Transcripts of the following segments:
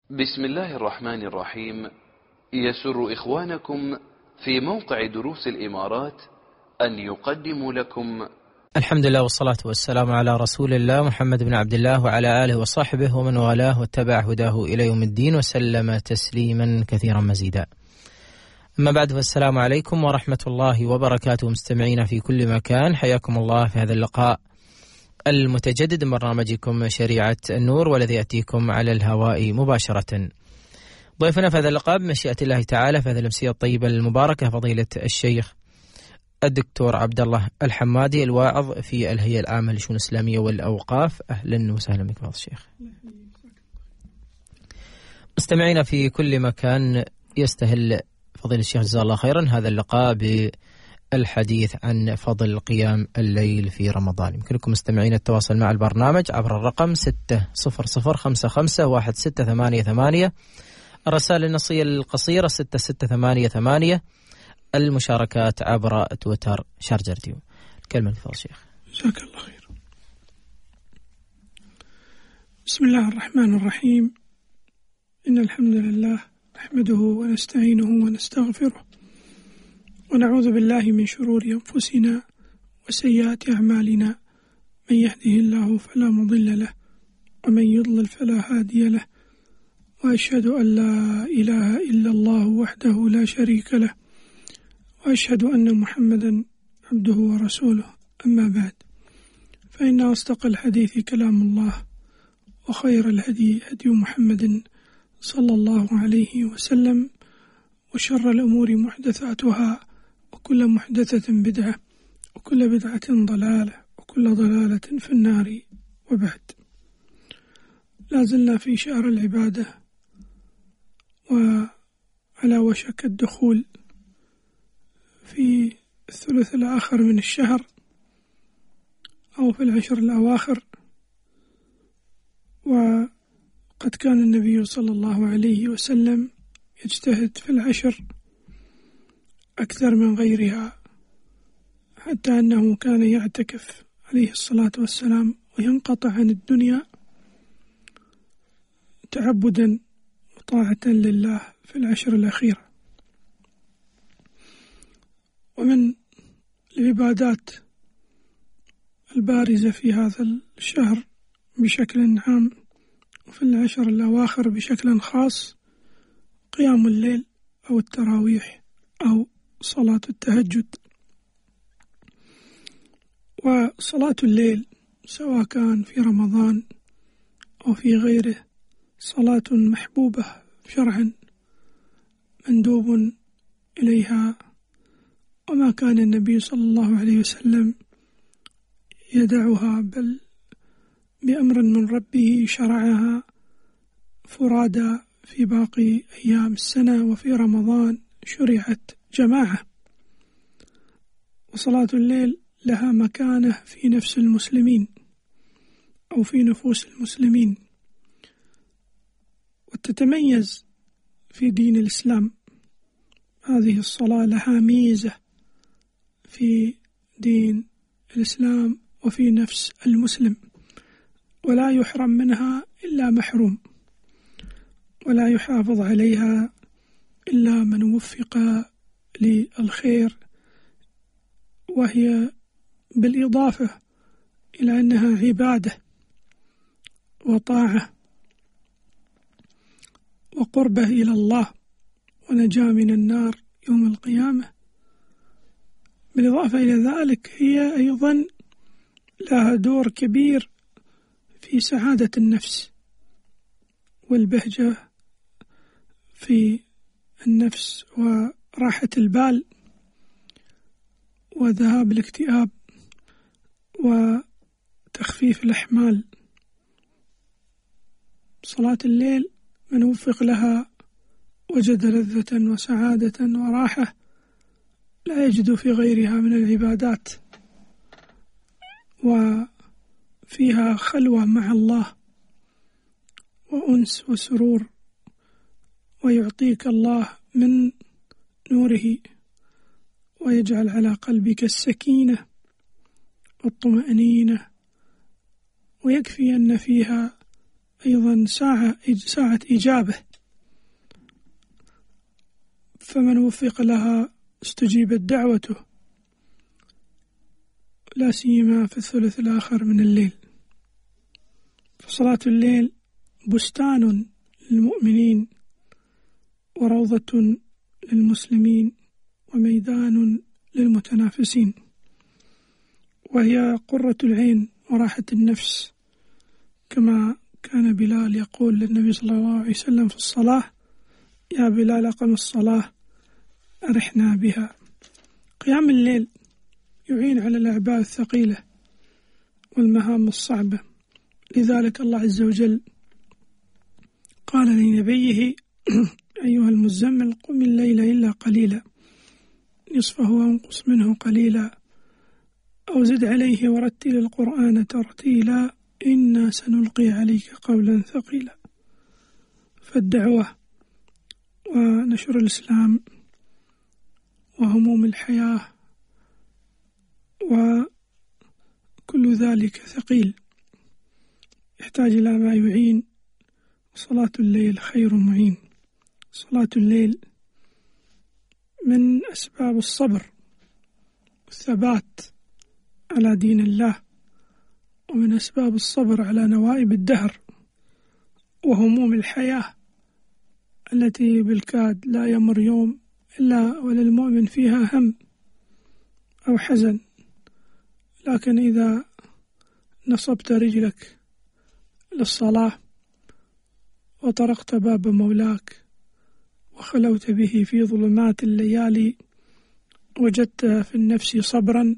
بسم الله الرحمن الرحيم. يسر إخوانكم في موقع دروس الإمارات أن يقدموا لكم الحمد لله والصلاة والسلام على رسول الله محمد بن عبد الله وعلى آله وصحبه ومن والاه واتبع هداه إلى يوم الدين وسلم تسليما كثيرا مزيدا. أما بعد، فالسلام عليكم ورحمة الله وبركاته. مستمعين في كل مكان، حياكم الله في هذا اللقاء المتجدد من برنامجكم شريعة النور، والذي يأتيكم على الهواء مباشرة. ضيفنا في هذا اللقاء بمشيئة الله تعالى في هذه الأمسية الطيبة المباركة فضيلة الشيخ الدكتور عبد الله الحمادي، الواعظ في الهيئة العامة للشؤون الإسلامية والأوقاف. أهلا وسهلا بك فضيلة الشيخ. مستمعين في كل مكان، يستهل فضيلة الشيخ جزاه الله خيرا هذا اللقاء بالحديث عن فضل قيام الليل في رمضان. يمكنكم مستمعين التواصل مع البرنامج عبر الرقم 600551688، الرسائل النصية القصيرة 6688، المشاركات عبر تويتر @شارجرتيو. الكلمة لفضيلة الشيخ. جزاك الله خير. بسم الله الرحمن الرحيم. إن الحمد لله نحمده ونستعينه ونستغفره، ونعوذ بالله من شرور أنفسنا وسيئات أعمالنا. من يهده الله فلا مضل له، ومن يضلل فلا هادي له، وأشهد أن لا إله إلا الله وحده لا شريك له، وأشهد أن محمدا عبده ورسوله. أما بعد، فإن أصدق الحديث كلام الله، وخير الهدي هدي محمد صلى الله عليه وسلم، وشر الأمور محدثاتها، وكل محدثة بدعة، وكل بدعة ضلالة، وكل ضلالة في النار. وبعد، لازلنا في شهر العبادة، وعلى وشك الدخول في الثلث الآخر من الشهر أو في العشر الأواخر. وقد كان النبي صلى الله عليه وسلم يجتهد في العشر أكثر من غيرها، حتى أنه كان يعتكف عليه الصلاة والسلام وينقطع عن الدنيا تعبدا وطاعة لله في العشر الأخيرة. ومن العبادات البارزة في هذا الشهر بشكل عام وفي العشر الأواخر بشكل خاص قيام الليل أو التراويح أو صلاة التهجد. وصلاة الليل سواء كان في رمضان أو في غيره صلاة محبوبة شرعا، مندوب إليها، وما كان النبي صلى الله عليه وسلم يدعها، بل بأمر من ربه شرعها فرادى في باقي أيام السنة، وفي رمضان شرعت جماعة. وصلاة الليل لها مكانة في نفس المسلمين أو في نفوس المسلمين، وتتميز في دين الإسلام. هذه الصلاة لها ميزة في دين الإسلام وفي نفس المسلم، ولا يحرم منها إلا محروم، ولا يحافظ عليها إلا من وفق للخير. وهي بالإضافة إلى أنها عبادة وطاعة وقربة إلى الله ونجاة من النار يوم القيامة، بالإضافة إلى ذلك هي أيضا لها دور كبير في سعادة النفس والبهجة في النفس وراحة البال وذهاب الاكتئاب وتخفيف الأحمال. صلاة الليل من وفق لها وجد لذة وسعادة وراحة لا يجد في غيرها من العبادات، وفيها خلوة مع الله وأنس وسرور، ويعطيك الله من نوره، ويجعل على قلبك السكينة والطمأنينة. ويكفي أن فيها أيضا ساعة إجابة، فمن وفق لها استجيبت دعوته، لا سيما في الثلث الآخر من الليل. فصلاة الليل بستان للمؤمنين وروضة للمسلمين وميدان للمتنافسين، وهي قرة العين وراحة النفس، كما كان بلال يقول للنبي صلى الله عليه وسلم في الصلاة: يا بلال أقم الصلاة أرحنا بها. قيام الليل يعين على الأعباء الثقيلة والمهام الصعبة، لذلك الله عز وجل قال لنبيه: أيها المزمل قم الليل إلا قليلا نصفه أو انقص منه قليلا أو زد عليه ورتل القرآن ترتيلا إنا سنلقي عليك قولا ثقيلا. فالدعوة ونشر الإسلام وهموم الحياة وكل ذلك ثقيل، يحتاج إلى ما يعين، وصلاة الليل خير معين. صلاة الليل من أسباب الصبر والثبات على دين الله، ومن أسباب الصبر على نوائب الدهر وهموم الحياة التي بالكاد لا يمر يوم إلا وللمؤمن فيها هم أو حزن، لكن إذا نصبت رجلك للصلاة وطرقت باب مولاك وخلوت به في ظلمات الليالي، وجدت في النفس صبرا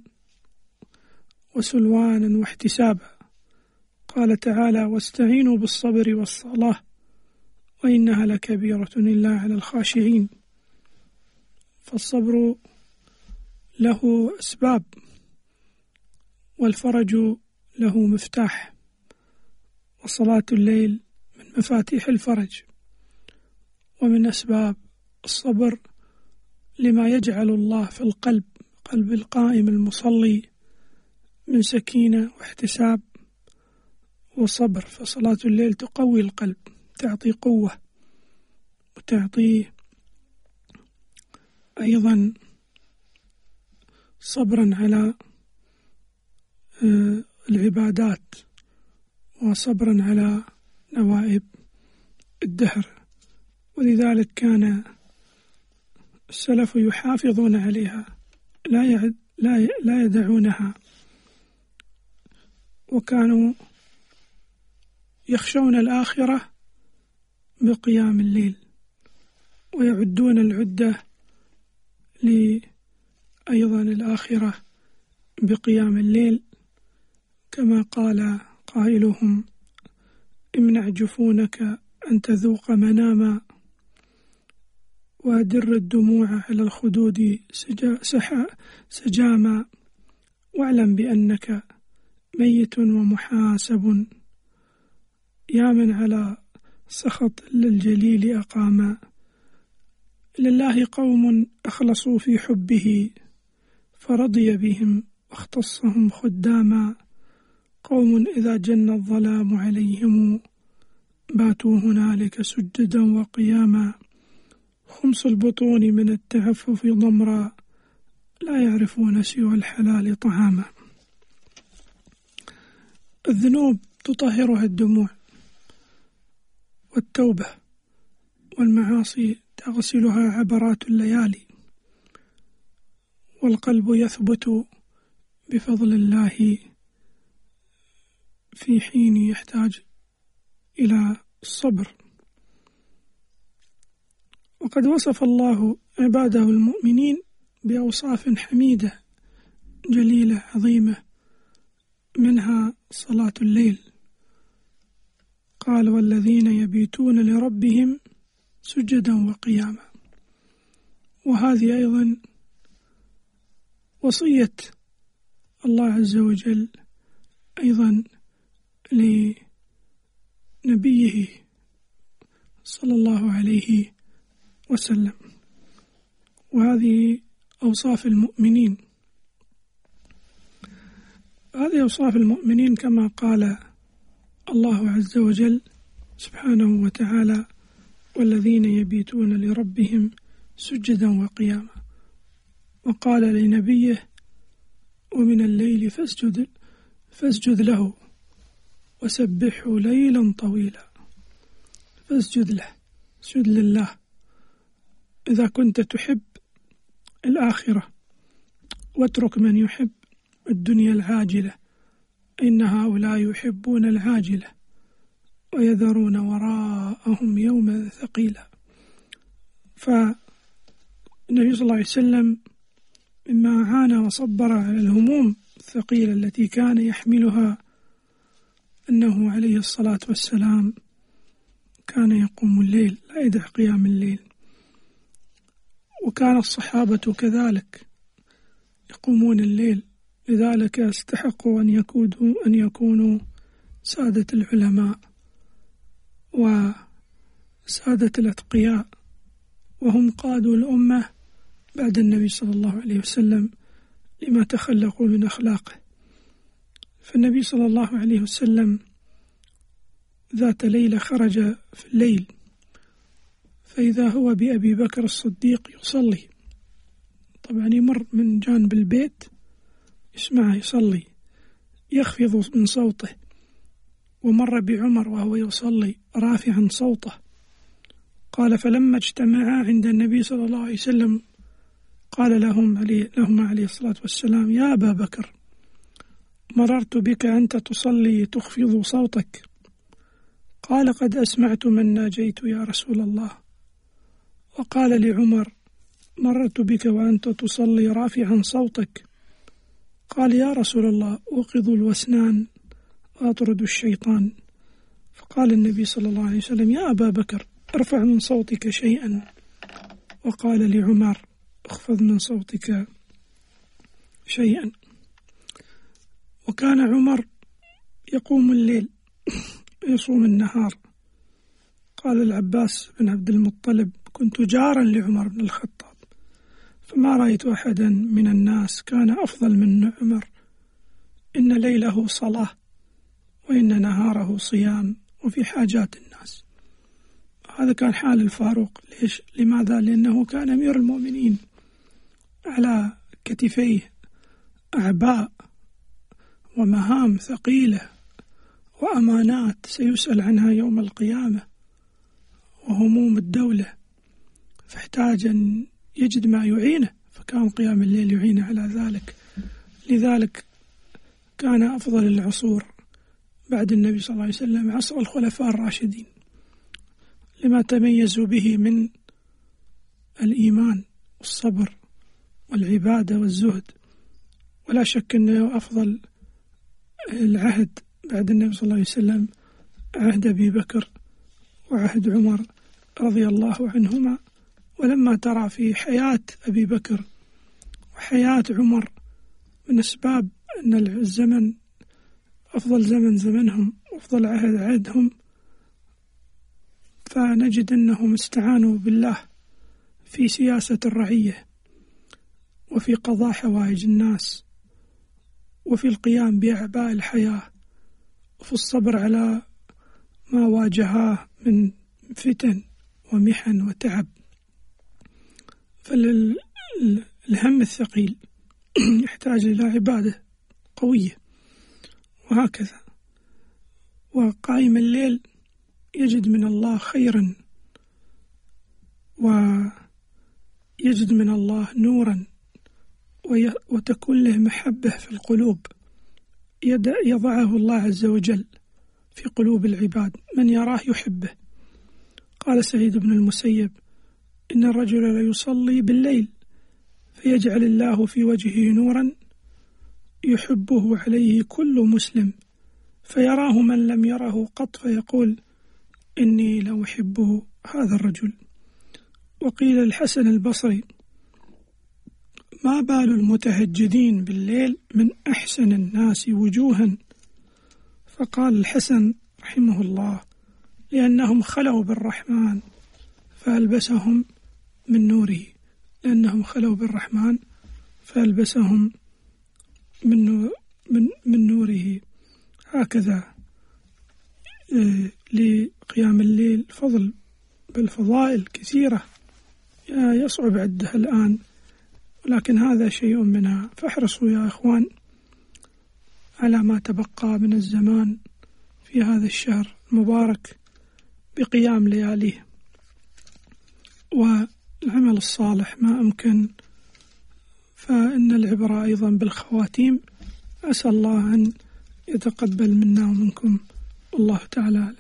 وسلوانا واحتسابا. قال تعالى: واستعينوا بالصبر والصلاة وإنها لكبيرة إلا على الخاشعين. فالصبر له أسباب، والفرج له مفتاح، وصلاة الليل من مفاتيح الفرج. ومن أسباب الصبر لما يجعل الله في القلب، قلب القائم المصلي، من سكينة واحتساب وصبر. فصلاة الليل تقوي القلب، تعطي قوة، وتعطيه أيضا صبرا على العبادات، وصبرا على نوائب الدهر. ولذلك كان السلف يحافظون عليها، لا يدعونها، وكانوا يخشون الآخرة بقيام الليل، ويعدون العدة أيضا الآخرة بقيام الليل، كما قال قائلهم: امنع جفونك أن تذوق مناما، وأدر الدموع على الخدود سجاما، واعلم بأنك ميت ومحاسب، يا من على سخط للجليل أقاما. لله قوم أخلصوا في حبه فرضي بهم واختصهم خداما، قوم إذا جن الظلام عليهم باتوا هنالك سجدا وقياما، خمس البطون من التعفف ضمرا لا يعرفون سوى الحلال طعاما. الذنوب تطهرها الدموع، والتوبة والمعاصي تغسلها عبرات الليالي، والقلب يثبت بفضل الله في حين يحتاج إلى الصبر. وقد وصف الله عباده المؤمنين بأوصاف حميدة جليلة عظيمة، منها صلاة الليل. قال: والذين يبيتون لربهم سجدا وقياما. وهذه أيضا وصية الله عز وجل أيضا لنبيه صلى الله عليه وسلم، وهذه أوصاف المؤمنين. هذه أوصاف المؤمنين كما قال الله عز وجل: سبحانه وتعالى: والذين يبيتون لربهم سجدا وقياما. وقال لنبيه: ومن الليل فاسجد له وسبحه ليلا طويلا. فاسجد له، اسجد لله إذا كنت تحب الآخرة، واترك من يحب الدنيا العاجلة، إن هؤلاء يحبون العاجلة ويذرون وراءهم يوما ثقيلا. فالنبي صلى الله عليه وسلم مما عانى وصبر على الهموم الثقيلة التي كان يحملها أنه عليه الصلاة والسلام كان يقوم الليل، لا يدع قيام الليل، وكان الصحابة كذلك يقومون الليل، لذلك استحقوا أن يكونوا سادة العلماء وسادة الأتقياء، وهم قادوا الأمة بعد النبي صلى الله عليه وسلم لما تخلقوا من أخلاقه. فالنبي صلى الله عليه وسلم ذات ليلة خرج في الليل، فإذا هو بأبي بكر الصديق يصلي، طبعا يمر من جانب البيت يسمعه يصلي يخفض من صوته، ومر بعمر وهو يصلي رافعا صوته. قال: فلما اجتمعا عند النبي صلى الله عليه وسلم قال لهما عليه الصلاة والسلام: يا أبا بكر، مررت بك أنت تصلي تخفض صوتك. قال: قد أسمعت من ناجيت يا رسول الله. وقال لعمر: مررت بك وأنت تصلي رافعا صوتك. قال: يا رسول الله، أوقظ الوسنان وأطرد الشيطان. فقال النبي صلى الله عليه وسلم: يا أبا بكر، ارفع من صوتك شيئا. وقال لعمر: اخفض من صوتك شيئا. وكان عمر يقوم الليل يصوم النهار. قال العباس بن عبد المطلب: كنت جارا لعمر بن الخطاب، فما رأيت أحدا من الناس كان أفضل من عمر، إن ليله صلاة وإن نهاره صيام وفي حاجات الناس. هذا كان حال الفاروق. ليش؟ لماذا؟ لأنه كان أمير المؤمنين، على كتفيه أعباء ومهام ثقيلة وأمانات سيسأل عنها يوم القيامة، وهموم الدولة، فاحتاج أن يجد ما يعينه، فكان قيام الليل يعينه على ذلك. لذلك كان أفضل العصور بعد النبي صلى الله عليه وسلم عصر الخلفاء الراشدين، لما تميزوا به من الإيمان والصبر والعبادة والزهد. ولا شك أنه أفضل العهد بعد النبي صلى الله عليه وسلم عهد أبي بكر وعهد عمر رضي الله عنهما. ولما ترى في حياة أبي بكر وحياة عمر من أسباب أن الزمن أفضل زمنهم وأفضل عهدهم، فنجد أنهم استعانوا بالله في سياسة الرعية وفي قضاء حوائج الناس وفي القيام بأعباء الحياة وفي الصبر على ما واجهاه من فتن ومحن وتعب. فالهم الثقيل يحتاج إلى عبادة قوية، وهكذا. وقائم الليل يجد من الله خيرا ويجد من الله نورا، وتكون له محبة في القلوب يضعه الله عز وجل في قلوب العباد، من يراه يحبه. قال سعيد بن المسيب: إن الرجل ليصلي بالليل فيجعل الله في وجهه نورا يحبه عليه كل مسلم، فيراه من لم يره قط فيقول: إني لو أحبه هذا الرجل. وقيل الحسن البصري: ما بال المتهجدين بالليل من أحسن الناس وجوها؟ فقال الحسن رحمه الله: لأنهم خلوا بالرحمن فألبسهم من نوره، لأنهم خلوا بالرحمن فألبسهم من نوره. هكذا لقيام الليل فضل بالفضائل كثيرة يصعب عدها الآن، ولكن هذا شيء منها. فاحرصوا يا إخوان على ما تبقى من الزمان في هذا الشهر المبارك بقيام لياليه والعمل الصالح ما أمكن، فإن العبرة أيضا بالخواتيم. أسأل الله أن يتقبل منا ومنكم، والله تعالى أعلم.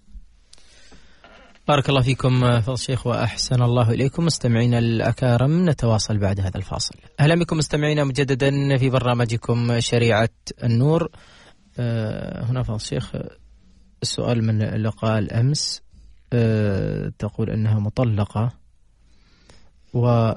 بارك الله فيكم فضل الشيخ وأحسن الله إليكم. مستمعينا الأكارم، نتواصل بعد هذا الفاصل. أهلا بكم مستمعينا مجددا في برنامجكم شريعة النور. هنا فضل الشيخ السؤال من لقاء الأمس، تقول أنها مطلقة و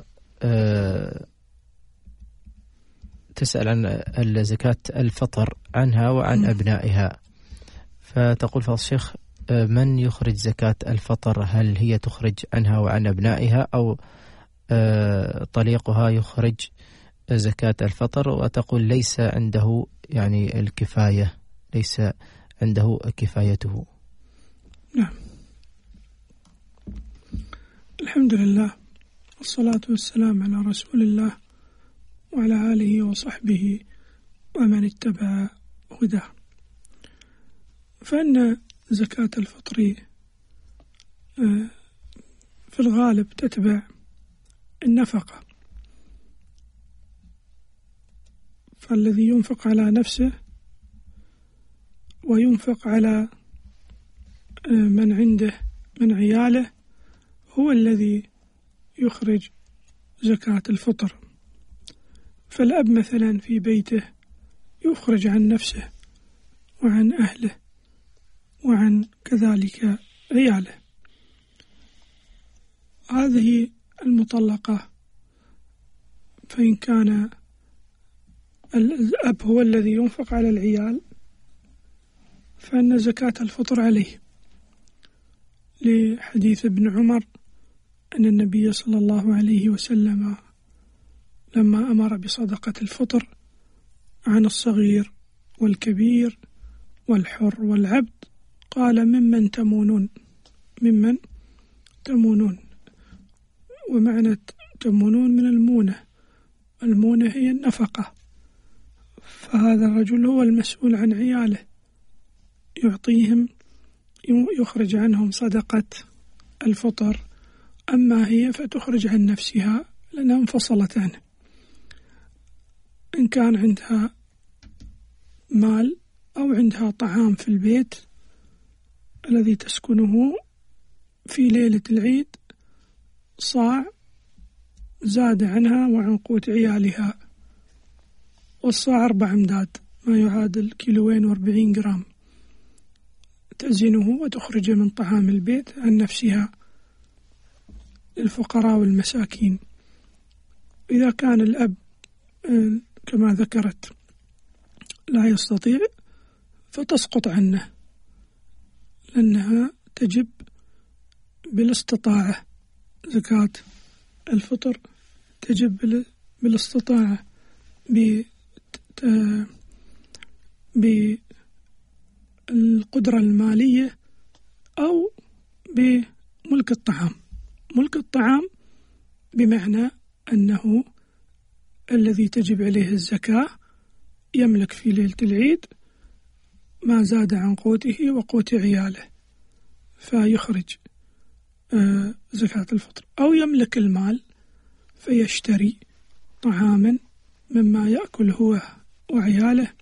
تسأل عن زكاة الفطر عنها وعن أبنائها، فتقول فضل الشيخ من يخرج زكاة الفطر؟ هل هي تخرج عنها وعن أبنائها أو طليقها يخرج زكاة الفطر؟ وتقول ليس عنده يعني الكفاية، ليس عنده كفايته. نعم، الحمد لله والصلاة والسلام على رسول الله وعلى آله وصحبه ومن اتبع هداه. فإن زكاة الفطر في الغالب تتبع النفقة، فالذي ينفق على نفسه وينفق على من عنده من عياله هو الذي يخرج زكاة الفطر. فالأب مثلا في بيته يخرج عن نفسه وعن أهله وعن كذلك عياله. هذه المطلقة فإن كان الأب هو الذي ينفق على العيال فإن زكاة الفطر عليه، لحديث ابن عمر أن النبي صلى الله عليه وسلم لما أمر بصدقة الفطر عن الصغير والكبير والحر والعبد قال ممن تمونون، ممن تمونون. ومعنى تمونون من المونة، المونة هي النفقة، فهذا الرجل هو المسؤول عن عياله، يعطيهم يخرج عنهم صدقة الفطر. أما هي فتخرج عن نفسها لأنها انفصلت عنه. إن كان عندها مال أو عندها طعام في البيت الذي تسكنه في ليلة العيد صاع زاد عنها وعن قوت عيالها، والصاع 4 أمداد ما يعادل 240 جرام، تزنه وتخرج من طعام البيت عن نفسها للفقراء والمساكين. إذا كان الأب كما ذكرت لا يستطيع فتسقط عنه، لأنها تجب بالاستطاعة. زكاة الفطر تجب بالاستطاعة بالقدرة المالية أو بملك الطعام. ملك الطعام بمعنى أنه الذي تجب عليه الزكاة يملك في ليلة العيد ما زاد عن قوته وقوت عياله فيخرج زكاة الفطر، أو يملك المال فيشتري طعاما مما يأكل هو وعياله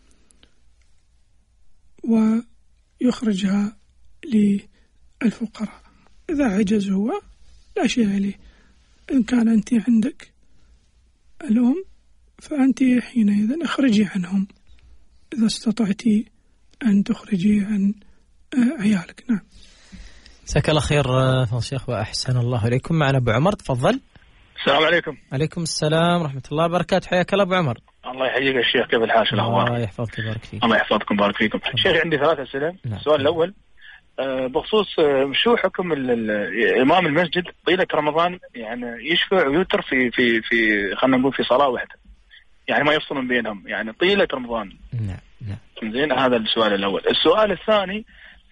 ويخرجها للفقراء. إذا عجز هو لا شيء عليه. إن كان أنت عندك الأم فأنت حينئذ اخرجي عنهم إذا استطعتي أن تخرجي عن عيالك. نعم. جزاك الله خير فضل الشيخ وأحسن الله إليكم. معنا أبو عمر، تفضل. السلام عليكم. عليكم السلام ورحمة الله وبركاته. حياك الله أبو عمر. الله يحييك يا شيخ، كيف الحال؟ شو الأخبار؟ الله يحفظك ويبارك فيك. الله يحفظكم ويبارك فيكم. شيخ عندي 3 أسئلة. نعم. السؤال الأول بخصوص شو حكم إمام المسجد طيلة رمضان يعني يشفع ويوتر في خلينا نقول في صلاة واحدة، يعني ما يفصلون بينهم يعني طيلة رمضان. نعم. زين، هذا السؤال الأول. السؤال الثاني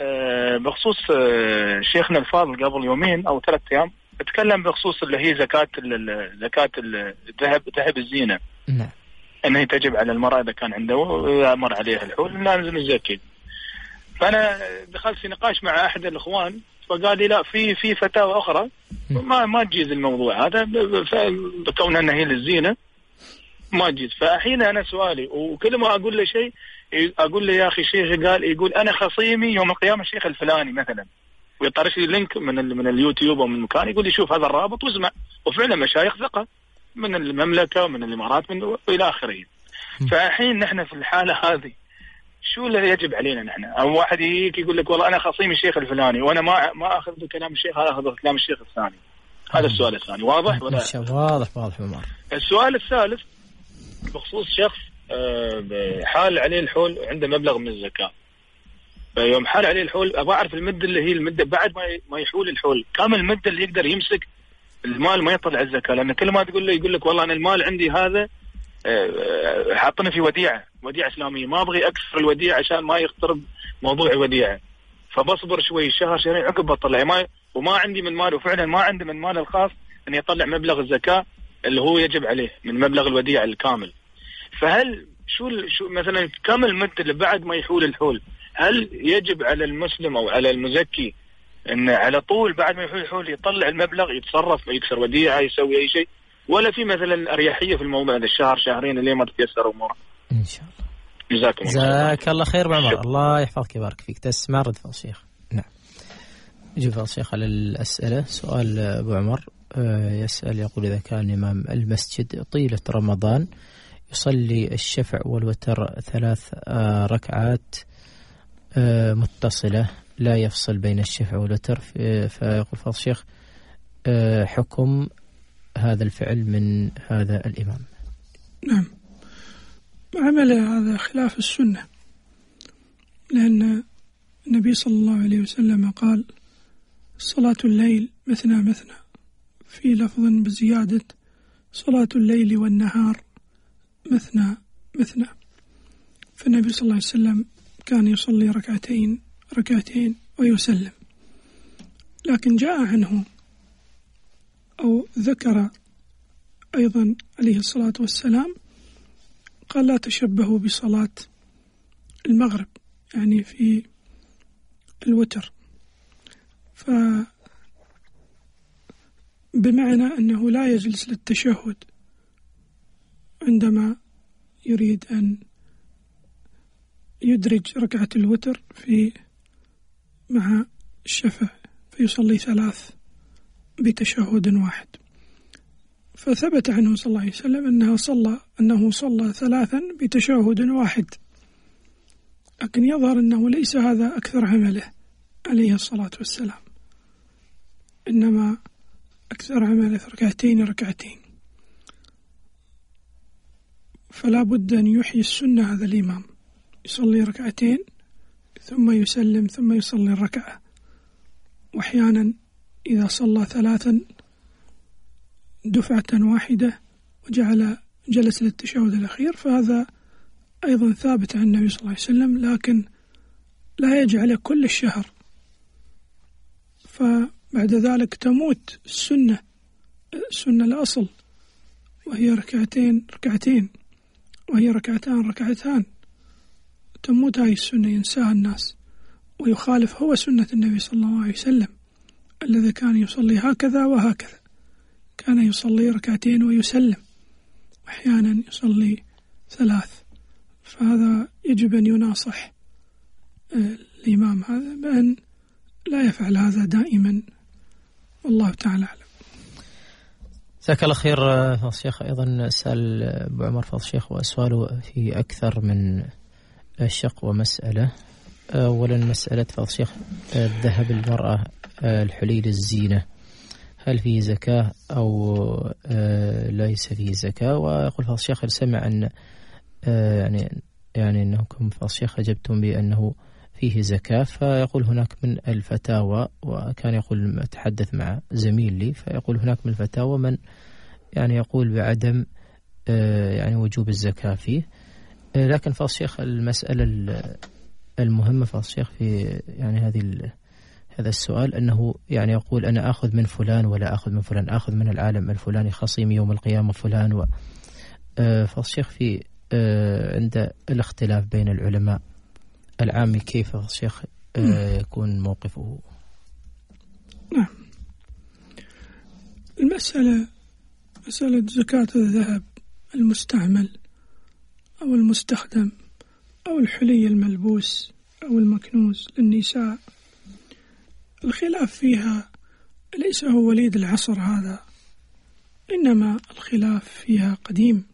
بخصوص شيخنا الفاضل قبل يومين أو 3 أيام اتكلم بخصوص اللي هي زكاة الذهب، ذهب الزينة. نعم. أنها تجب على المرأة إذا كان عنده وأمر عليها الحول لازم يزكي. فأنا دخلت في نقاش مع أحد الإخوان فقال لي لا، في فتاوى أخرى ما تجيز الموضوع هذا، بكونها أنها هي للزينة ما تجيز. فأحين أنا سؤالي وكل ما أقول له شيء أقول له يا أخي شيخ يقول أنا خصيمي يوم القيامة الشيخ الفلاني مثلا، ويطرش لي لينك من اليوتيوب او من مكان يقول لي شوف هذا الرابط واسمع، وفعلا مشايخ ثقة من المملكة ومن الإمارات إلى آخره. فالحين نحن في الحالة هذه شو اللي يجب علينا نحن؟ أو واحد يجيك يقول لك والله أنا خصيم الشيخ الفلاني وأنا ما أخذ كلام الشيخ، هذا أخذ كلام الشيخ الثاني. هذا السؤال الثاني. واضح ولا؟ واضح عمر. السؤال الثالث بخصوص شخص حال عليه الحول عنده مبلغ من الزكاة، يوم حال عليه الحول أبغى أعرف المدة اللي هي المدة بعد ما يحول الحول، كم المدة اللي يقدر يمسك المال ما يطلع الزكاة. لأن كل ما تقول له يقول لك والله أنا المال عندي هذا حاطني في وديعة إسلامية، ما أبغي أكثر الوديعة عشان ما يقترب موضوع وديعة، فبصبر شوي شهر شهرين عقب بطلع وما عندي من مال، وفعلا ما عندي من مال الخاص أن يطلع مبلغ الزكاة اللي هو يجب عليه من مبلغ الوديعة الكامل. فهل شو مثلا كم المدة اللي بعد ما يحول الحول؟ هل يجب على المسلم أو على المزكي أن على طول بعد ما يحول الحول يطلع المبلغ يتصرف يكسر وديعة يسوي أي شيء، ولا في مثلا أريحية في الموضوع هذا الشهر شهرين اللي ما تتيسر أموره؟ إن شاء الله. جزاك الله خير بعمر، الله يحفظك يبارك فيك. تسمع رد فضل الشيخ. نعم. يجيب فضل الشيخ على الأسئلة. سؤال أبو عمر يسأل يقول إذا كان إمام المسجد طيلة رمضان يصلي الشفع والوتر 3 ركعات متصلة لا يفصل بين الشفع والوتر، فيقول فضل الشيخ حكم هذا الفعل من هذا الإمام؟ نعم، عمله هذا خلاف السنة، لأن النبي صلى الله عليه وسلم قال صلاة الليل مثنى مثنى، في لفظ بزيادة صلاة الليل والنهار مثنى مثنى. فالنبي صلى الله عليه وسلم كان يصلي ركعتين ويسلم. لكن جاء عنه أو ذكر أيضا عليه الصلاة والسلام قال لا تشبهوا بصلاة المغرب، يعني في الوتر، بمعنى أنه لا يجلس للتشهد عندما يريد أن يدرج ركعة الوتر مع الشفع فيصلي 3 بتشهد واحد. فثبت عنه صلى الله عليه وسلم أنه صلى 3 بتشهد واحد، لكن يظهر أنه ليس هذا أكثر عمله عليه الصلاة والسلام، إنما أكثر عمله 2 فلا بد أن يحيي السنة هذا الإمام، يصلي 2 ثم يسلم ثم يصلي الركعة، وأحيانا إذا صلى 3 دفعة واحدة جلس للتشهد الأخير، فهذا أيضا ثابت عن النبي صلى الله عليه وسلم، لكن لا يجعل كل الشهر، فبعد ذلك تموت السنة الأصل، وهي ركعتين وهي ركعتان، تموت هذه السنة، ينساها الناس ويخالف هو سنة النبي صلى الله عليه وسلم الذي كان يصلي هكذا وهكذا، كان يصلي 2 ويسلم، وأحيانا يصلي 3. فهذا يجب أن يناصح الإمام هذا بأن لا يفعل هذا دائما، والله تعالى أعلم. جزاك الله خير فضل الشيخ. أيضا سأل أبو عمر فضل الشيخ وأسواله في أكثر من شق ومسألة. أولا مسألة فضل الشيخ ذهب المرأة الحلي للزينة، هل فيه زكاة أو ليس فيه زكاة؟ ويقول فضل الشيخ سمع أن يعني أنكم فضل الشيخ أجبتم بأنه فيه زكاة، فيقول هناك من الفتاوى، وكان يقول أتحدث مع زميل لي فيقول هناك من الفتاوى من يعني يقول بعدم يعني وجوب الزكاة فيه. لكن فضل الشيخ المسألة المهمة فضل الشيخ في يعني هذا السؤال أنه يعني يقول أنا آخذ من فلان ولا آخذ من فلان، آخذ من العالم الفلاني خصيم يوم القيامة فلان فضل الشيخ في عند الاختلاف بين العلماء العامي كيف فضل الشيخ يكون موقفه؟ نعم، مسألة زكاة الذهب المستعمل أو المستخدم أو الحلي الملبوس أو المكنوز للنساء، الخلاف فيها ليس هو وليد العصر هذا، إنما الخلاف فيها قديم،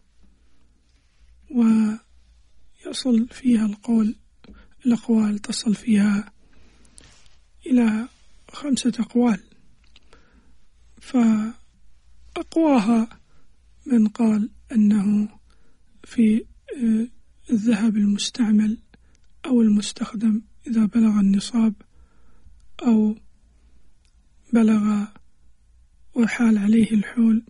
ويصل فيها الأقوال تصل فيها إلى 5 أقوال. فأقواها من قال أنه في الذهب المستعمل أو المستخدم إذا بلغ النصاب أو بلغ وحال عليه الحول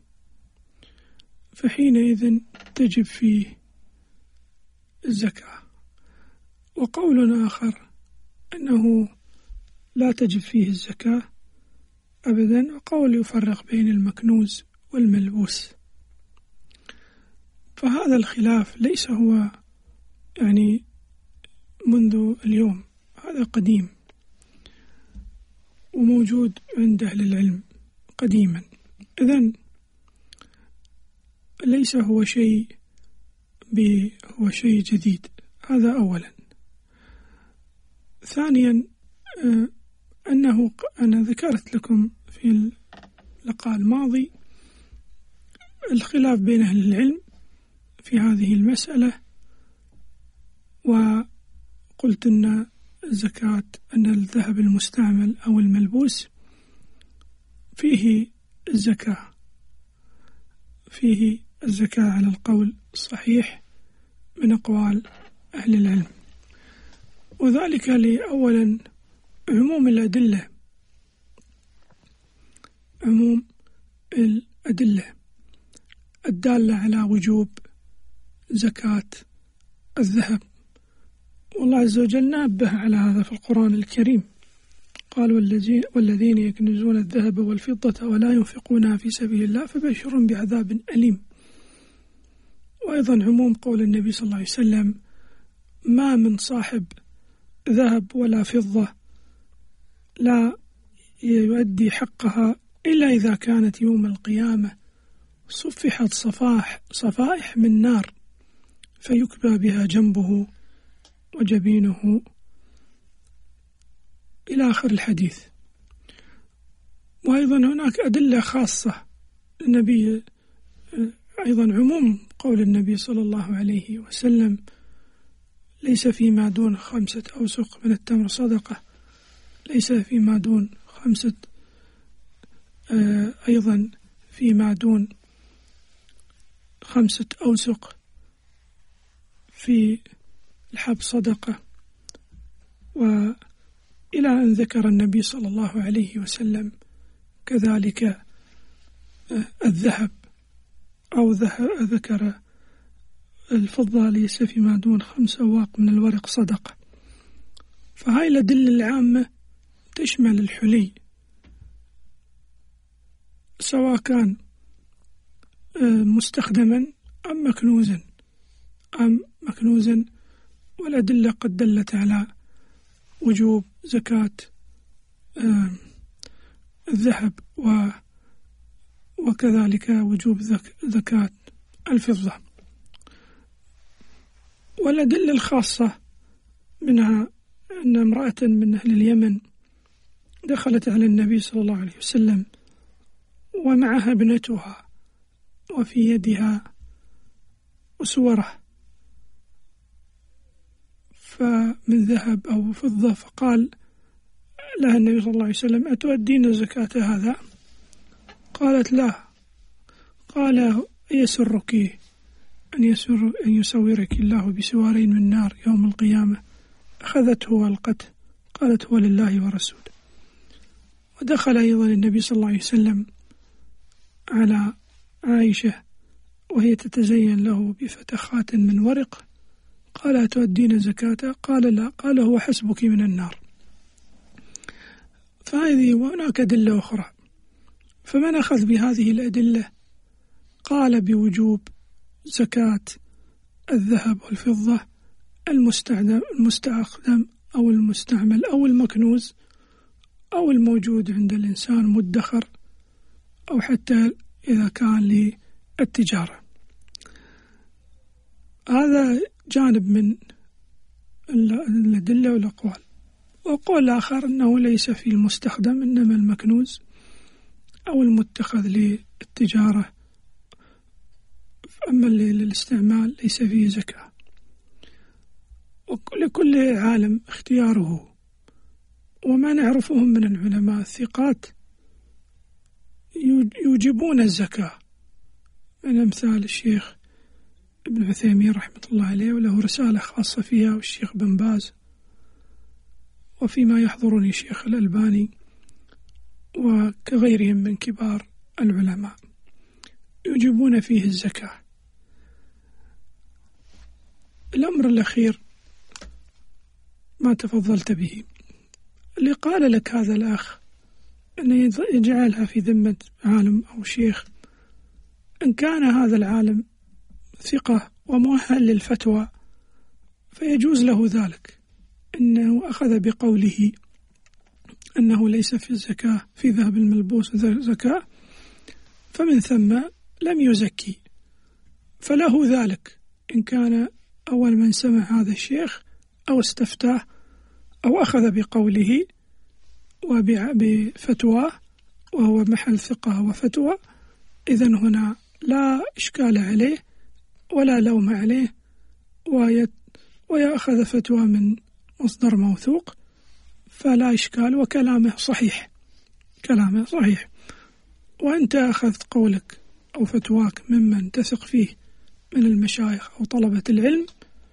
فحينئذ تجب فيه الزكاة. وقول آخر أنه لا تجب فيه الزكاة أبدا، وقول يفرق بين المكنوز والملبوس. فهذا الخلاف ليس هو يعني منذ اليوم، هذا قديم وموجود عند أهل العلم قديما. إذن ليس هو شيء جديد، هذا أولا. ثانيا أنه أنا ذكرت لكم في اللقاء الماضي الخلاف بين أهل العلم في هذه المسألة، وقلت أن الزكاة أن الذهب المستعمل أو الملبوس فيه الزكاة على القول الصحيح من أقوال أهل العلم، وذلك لأولا عموم الأدلة الدالة على وجوب زكاة الذهب. والله عز وجل نبه على هذا في القرآن الكريم، قال والذين يكنزون الذهب والفضة ولا ينفقونها في سبيل الله فبشرهم بعذاب أليم. وأيضا عموم قول النبي صلى الله عليه وسلم ما من صاحب ذهب ولا فضة لا يؤدي حقها إلا إذا كانت يوم القيامة صفحت صفائح من نار فيكبى بها جنبه وجبينه إلى آخر الحديث. وأيضا هناك أدلة خاصة النبي، أيضا عموم قول النبي صلى الله عليه وسلم ليس فيما دون 5 أوسق من التمر صدقة، ليس فيما دون 5 أيضا فيما دون 5 أوسق في الحب صدقة. وإلى أن ذكر النبي صلى الله عليه وسلم كذلك الذهب أو ذكر الفضة ليس فيما دون 5 أواق من الورق صدقة. فهاي الأدلة العامة تشمل الحلي سواء كان مستخدما أم مكنوزا، والأدلة قد دلت على وجوب زكاة الذهب وكذلك وجوب زكاة الفضة. والأدلة الخاصة منها أن امرأة من أهل اليمن دخلت على النبي صلى الله عليه وسلم ومعها ابنتها وفي يدها أسورة فمن ذهب أو فضة، فقال لها النبي صلى الله عليه وسلم أتؤدين زكاة هذا؟ قالت لا. قال يسرك أن يسورك الله بسوارين من نار يوم القيامة؟ أخذته والقته، قالت هو لله ورسوله. ودخل أيضا النبي صلى الله عليه وسلم على عائشة وهي تتزين له بفتخات من ورق، قال أتؤدين زكاة؟ قال لا. قال هو حسبك من النار. فهذه وهناك أدلة أخرى. فمن أخذ بهذه الأدلة قال بوجوب زكاة الذهب والفضة المستخدم أو المستعمل أو المكنوز أو الموجود عند الإنسان مدخر، أو حتى إذا كان للتجارة. هذا جانب من الأدلة والأقوال. وقول آخر أنه ليس في المستخدم، إنما المكنوز أو المتخذ للتجارة، أما للاستعمال ليس فيه زكاة. ولكل عالم اختياره. وما نعرفهم من العلماء الثقات يوجبون الزكاة، من أمثال الشيخ ابن عثيمين رحمة الله عليه، وله رسالة خاصة فيها، والشيخ بن باز، وفيما يحضرني الشيخ الألباني، وكغيرهم من كبار العلماء يوجبون فيه الزكاة. الأمر الأخير ما تفضلت به، اللي قال لك هذا الأخ أن يجعلها في ذمة عالم أو شيخ، إن كان هذا العالم ثقة ومؤهل للفتوى فيجوز له ذلك، إنه أخذ بقوله أنه ليس في الزكاة في ذهب الملبوس زكاة، فمن ثم لم يزكي، فله ذلك إن كان أول من سمع هذا الشيخ أو استفتاه أو أخذ بقوله وبفتواه وهو محل ثقة وفتوى، إذن هنا لا إشكال عليه ولا لوم عليه، ويأخذ فتوى من مصدر موثوق فلا إشكال، وكلامه صحيح، كلامه صحيح. وأنت أخذت قولك أو فتواك ممن تثق فيه من المشايخ أو طلبة العلم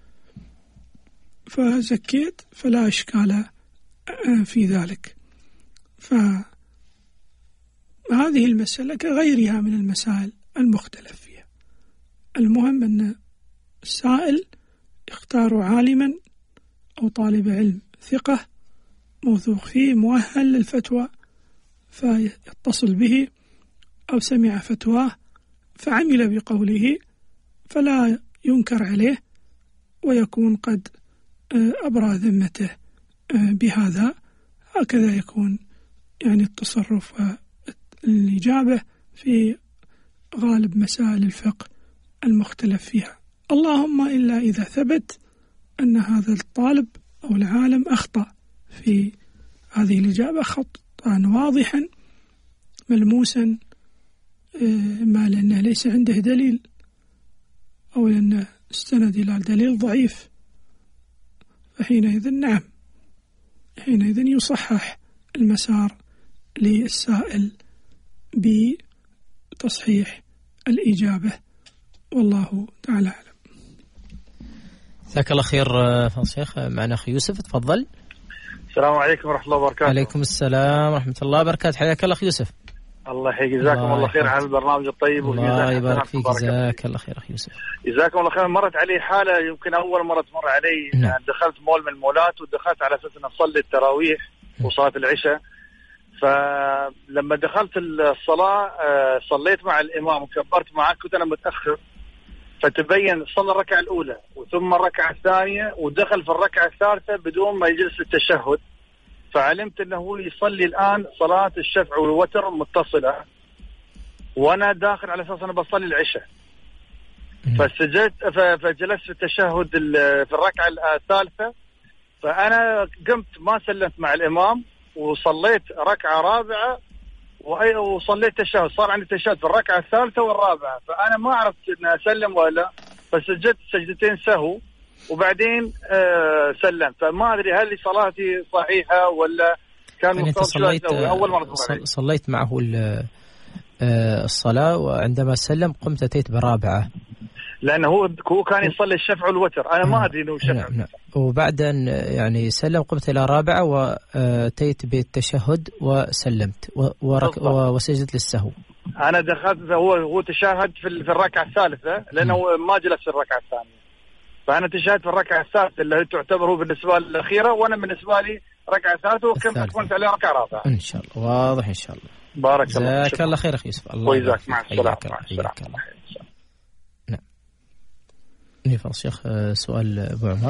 فزكيت، فلا إشكال في ذلك. فهذه المسألة كغيرها من المسائل المختلف فيها. المهم أن السائل يختار عالما أو طالب علم ثقة موثوق فيه مؤهل للفتوى، فيتصل به، أو سمع فتواه فعمل بقوله، فلا ينكر عليه، ويكون قد أبرأ ذمته بهذا. هكذا يكون يعني التصرف والإجابة في غالب مسائل الفقه المختلف فيها، اللهم إلا إذا ثبت أن هذا الطالب أو العالم أخطأ في هذه الإجابة خطأ واضحا ملموسا، ما لأنه ليس عنده دليل أو لأنه استند إلى دليل ضعيف، فحينئذ نعم، حينئذ يصحح المسار للسائل بتصحيح الإجابة، والله تعالى أعلم. جزاك الله خير فضل شيخ. معنا أخي يوسف، تفضل. السلام عليكم ورحمة الله وبركاته. عليكم السلام ورحمة الله وبركاته. حياك الله أخي يوسف. الله يحييك، جزاكم الله خير على البرنامج الطيب. الله يبارك فيك، جزاك الله خير أخي يوسف. جزاكم الله خير. مرت علي حالة يمكن أول مرة تمر علي. نعم. دخلت مول من المولات، ودخلت على أساس أن أصلي التراويح وصلاة العشاء. فلما دخلت الصلاة صليت مع الإمام وكبرت معه، كنت أنا متأخر، فتبين صلى الركعة الأولى وثم الركعة الثانية ودخل في الركعة الثالثة بدون ما يجلس التشهد، فعلمت أنه يصلي الآن صلاة الشفع والوتر متصلة، وأنا داخل على أساس أنا بصلي العشاء. فسجدت فجلست في التشهد في الركعة الثالثة، فأنا قمت ما سلمت مع الإمام وصليت ركعة رابعة وصليت تشهد، صار عندي تشهد في الركعة الثالثة والرابعة، فأنا ما عرفت أن أسلم ولا، فسجدت سجدتين سهو وبعدين سلمت. فما أدري هل صلاتي صحيحة ولا كان يعني مفترض أول مرة صليت معه الصلاة، وعندما سلم قمت أتيت برابعة، لأنه هو كان يصلي الشفع والوتر، أنا ما أدري إنه شفع. نعم. وبعد أن يعني سلم قمت إلى رابعة وأتيت بالتشهد وسلمت وسجدت للسهو. أنا دخلت هو تشاهد في الركعة الثالثة، لأنه ما جلس في الركعة الثانية. فأنا تشاهد في الركعة الثالثة اللي تعتبر بالنسبة الأخيرة، وأنا بالنسبة لي ركعة ثالثة وكم تكون عليها ركعة رابعة إن شاء الله. واضح إن شاء الله. بارك الله. جزاك الله خير أخي يوسف. الله ويجزاك. مع السلامة. نعم. فضل الشيخ سؤال أبو عمر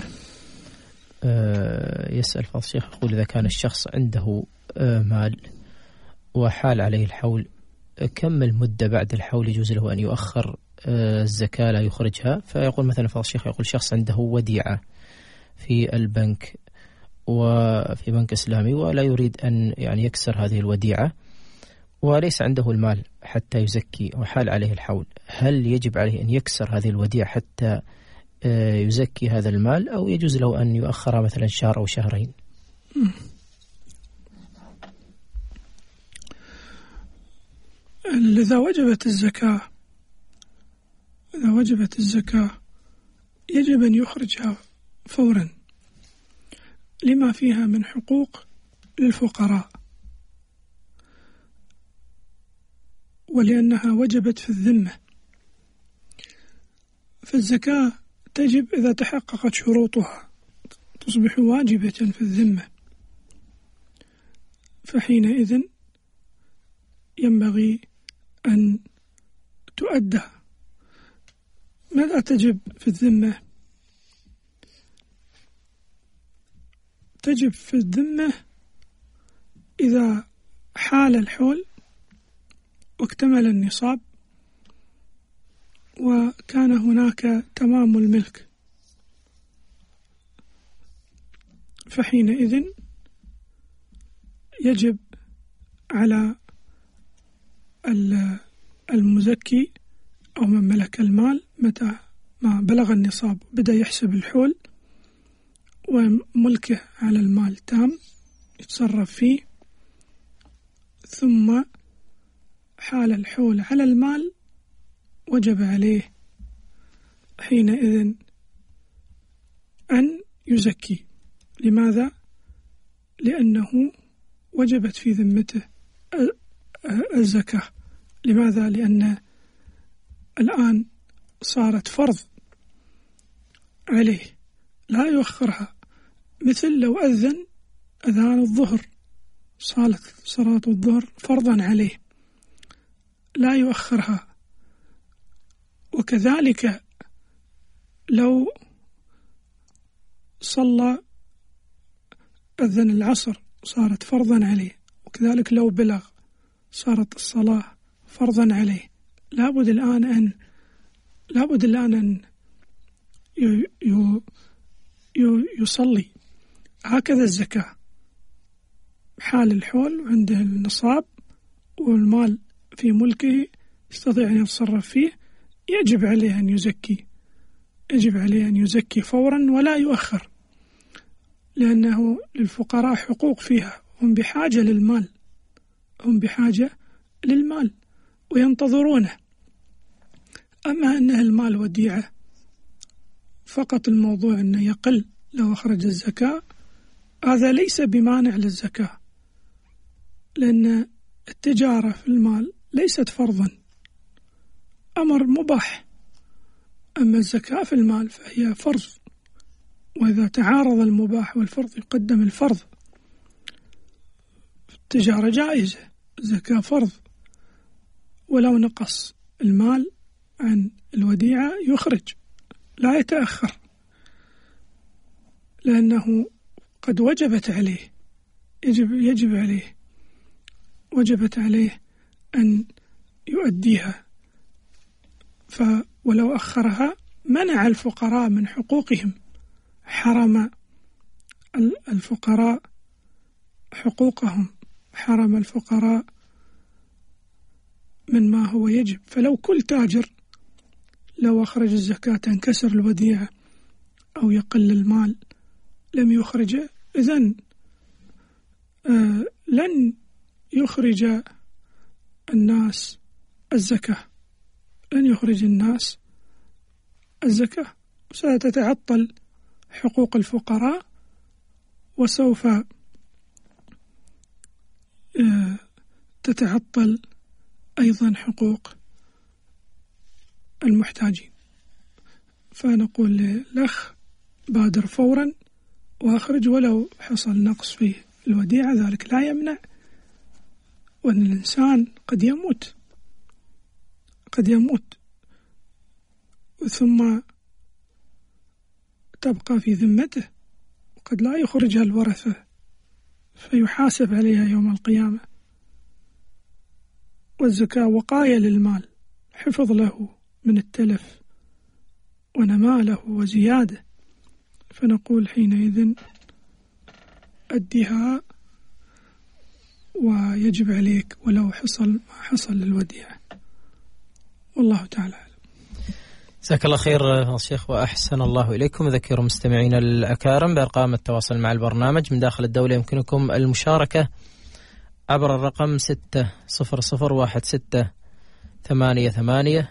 يسأل فضل الشيخ، يقول إذا كان الشخص عنده مال وحال عليه الحول، كم المدة بعد الحول يجوز له أن يؤخر الزكاة لا يخرجها؟ فيقول مثلا فضل الشيخ، يقول شخص عنده وديعة في البنك وفي بنك إسلامي ولا يريد أن يعني يكسر هذه الوديعة وليس عنده المال حتى يزكي وحال عليه الحول، هل يجب عليه أن يكسر هذه الوديعة حتى يزكي هذا المال، أو يجوز له أن يؤخرها مثلا شهر أو شهرين؟ إذا وجبت الزكاة يجب أن يخرجها فورا لما فيها من حقوق للفقراء، ولأنها وجبت في الذمة. فالزكاة تجب إذا تحققت شروطها، تصبح واجبة في الذمة، فحينئذ ينبغي أن تؤدى. ماذا تجب في الذمة؟ تجب في الذمة إذا حال الحول واكتمل النصاب وكان هناك تمام الملك، فحينئذ يجب على المزكي أو من ملك المال متى ما بلغ النصاب بدأ يحسب الحول وملكه على المال تام يتصرف فيه، ثم حال الحول على المال وجب عليه حينئذ أن يزكي. لماذا؟ لأنه وجبت في ذمته الزكاة. لماذا؟ لأن الآن صارت فرض عليه لا يؤخرها، مثل لو أذان الظهر، صلاة الظهر فرضا عليه لا يؤخرها. وكذلك لو صلى أذن العصر صارت فرضا عليه، وكذلك لو بلغ صارت الصلاة فرضا عليه. لابد الآن أن يصلي. هكذا الزكاة، حال الحول عنده النصاب والمال في ملكه يستطيع أن يتصرف فيه، يجب عليه أن يزكي فورا ولا يؤخر، لأنه للفقراء حقوق فيها، هم بحاجة للمال وينتظرونه. أما أنه المال وديعة فقط الموضوع أنه يقل لو أخرج الزكاة، هذا ليس بمانع للزكاة، لأن التجارة في المال ليست فرضا، أمر مباح. أما الزكاة في المال فهي فرض، وإذا تعارض المباح والفرض يقدم الفرض. التجارة جائزة، الزكاة فرض، ولو نقص المال عن الوديعة يخرج لا يتأخر، لأنه قد وجبت عليه، وجبت عليه أن يؤديها. ولو أخرها منع الفقراء من حقوقهم، حرم الفقراء حقوقهم، حرم الفقراء من ما هو يجب. فلو كل تاجر لو أخرج الزكاة تنكسر الوديعة أو يقل المال لم يخرج، إذن لن يخرج الناس الزكاة، ستتعطل حقوق الفقراء، وسوف تتعطل أيضا حقوق المحتاجين. فنقول للأخ بادر فورا وأخرج ولو حصل نقص في الوديعة، ذلك لا يمنع وأن الإنسان قد يموت ثم تبقى في ذمته وقد لا يخرجها الورثة فيحاسب عليها يوم القيامة. والزكاة وقاية للمال، حفظ له من التلف ونماء له وزيادة، فنقول حينئذ أديها ويجب عليك ولو حصل ما حصل للوديعة. والله تعالى أعلم. جزاك الله خير الشيخ وأحسن الله إليكم. أذكر مستمعينا الأكارم بأرقام التواصل مع البرنامج من داخل الدولة. يمكنكم المشاركة عبر الرقم 6001688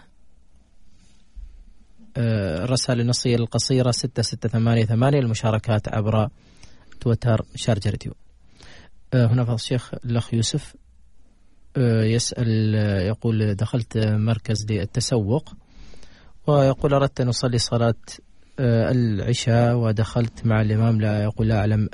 الرسائل النصية القصيرة 6688. المشاركات عبر تويتر شارجة راديو. هنا فضل الشيخ الأخ يوسف يسأل، يقول دخلت مركز للتسوق ويقول أردت أن أصلي صلاة العشاء ودخلت مع الإمام لا أعلم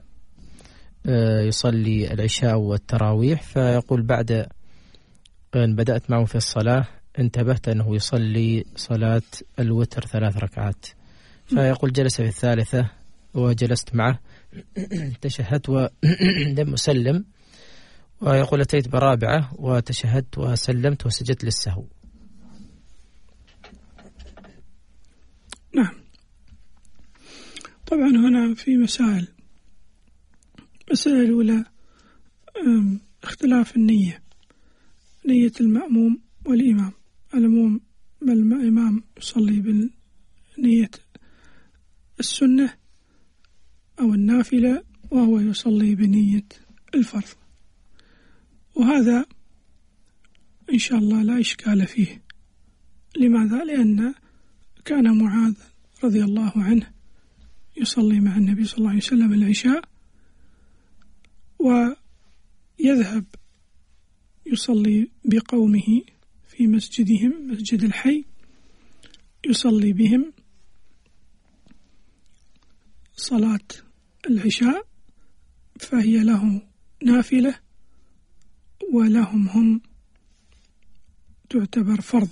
يصلي العشاء والتراويح، فيقول بعد أن بدأت معه في الصلاة انتبهت أنه يصلي صلاة الوتر 3 ركعات، فيقول جلس في الثالثة وجلست معه تشهدت ولم أسلم، ويقول أتيت برابعة وتشهدت وسلمت وسجدت للسهو. نعم، طبعا هنا في مسائل. المسألة الأولى اختلاف النية، نية المأموم والإمام. الإمام يصلي بنية السنة أو النافلة وهو يصلي بنية الفرض، وهذا إن شاء الله لا إشكال فيه. لماذا؟ لأن كان معاذ رضي الله عنه يصلي مع النبي صلى الله عليه وسلم العشاء ويذهب يصلي بقومه في مسجدهم مسجد الحي، يصلي بهم صلاة العشاء فهي له نافلة ولهم هم تعتبر فرض.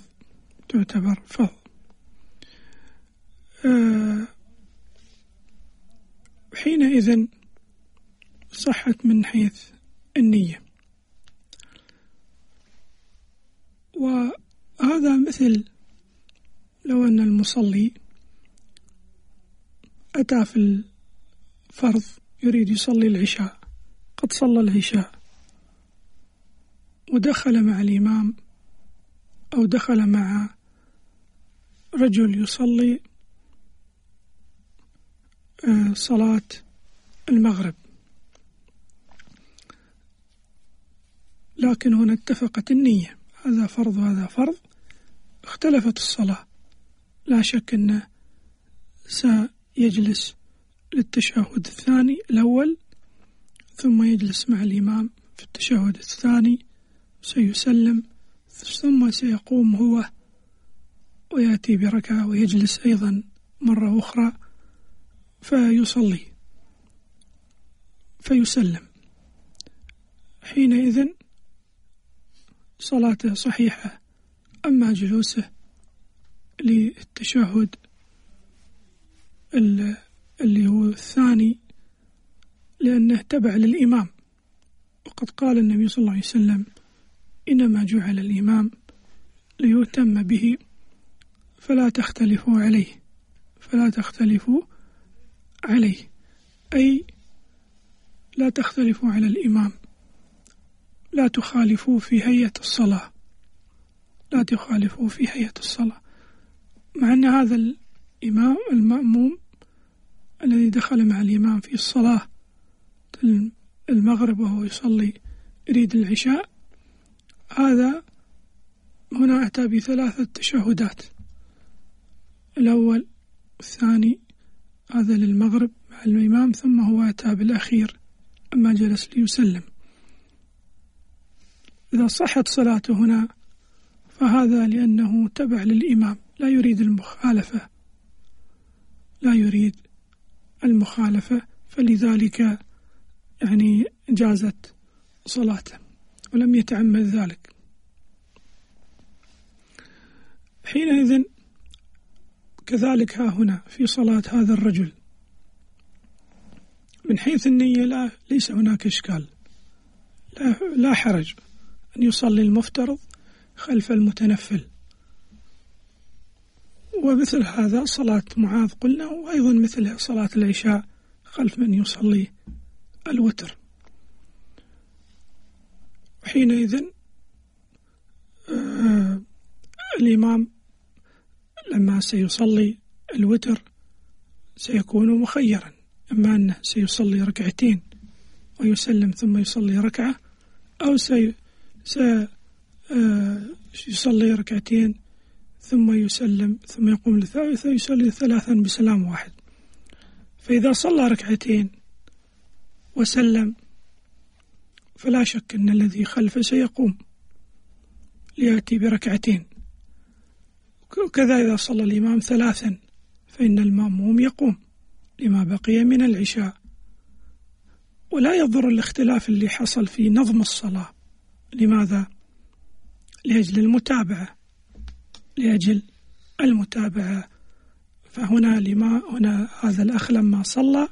حينئذ صحت من حيث النية. وهذا مثل لو أن المصلي أتى في الفرض يريد يصلي العشاء، قد صلى العشاء ودخل مع الإمام أو دخل مع رجل يصلي صلاة المغرب، لكن هنا اتفقت النية، هذا فرض وهذا فرض، اختلفت الصلاة. لا شك أنه سيجلس للتشهد الثاني الأول ثم يجلس مع الإمام في التشهد الثاني سيسلم، ثم سيقوم هو ويأتي بركعة ويجلس أيضا مرة أخرى فيصلي فيسلم. حينئذ صلاته صحيحة. أما جلوسه للتشهد اللي هو الثاني لأنه تبع للإمام، وقد قال النبي صلى الله عليه وسلم إنما جعل الإمام ليؤتم به فلا تختلفوا عليه، أي لا تختلفوا على الإمام، لا تخالفوا في هيئة الصلاة، مع أن هذا الإمام المأموم الذي دخل مع الإمام في الصلاة المغرب وهو يصلي يريد العشاء، هذا هنا أتى ب3 تشهدات، الأول والثاني هذا للمغرب مع الإمام، ثم هو أتى بالأخير أما جلس ليسلم. إذا صحت صلاته هنا فهذا لأنه تبع للإمام لا يريد المخالفة لا يريد المخالفة، فلذلك يعني جازت صلاته ولم يتعمد ذلك. حينئذ كذلك ها هنا في صلاة هذا الرجل من حيث النية ليس هناك إشكال، لا حرج أن يصلي المفترض خلف المتنفل. ومثل هذا صلاة معاذ قلنا، وأيضا مثل صلاة العشاء خلف من يصلي الوتر. وحينئذ الإمام لما سيصلي الوتر سيكون مخيرا، إما أنه سيصلي ركعتين ويسلم ثم يصلي ركعة، أو يصلي ركعتين ثم يسلم ثم يقوم للثالثة يصلي ثلاثا بسلام واحد. فإذا صلى ركعتين وسلم فلا شك أن الذي خلفه سيقوم ليأتي بركعتين. وكذا إذا صلى الإمام ثلاثا فإن المأموم يقوم لما بقي من العشاء. ولا يضر الاختلاف اللي حصل في نظم الصلاة. لماذا؟ لأجل المتابعة. فهنا هنا هذا الأخ لما صلى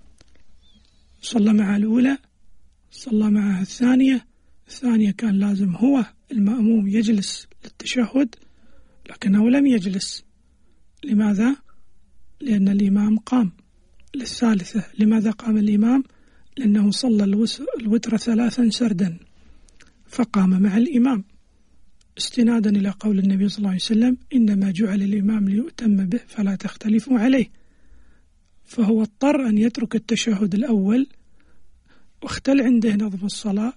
مع الأولى، صلى معها الثانية كان لازم هو المأموم يجلس للتشهد، لكنه لم يجلس. لماذا؟ لأن الإمام قام للثالثة. لماذا قام الإمام؟ لأنه صلى الوتر ثلاثا سردا فقام مع الإمام استنادا إلى قول النبي صلى الله عليه وسلم: إنما جعل الإمام ليؤتم به فلا تختلفوا عليه. فهو اضطر أن يترك التشهد الأول واختل عنده نظم الصلاة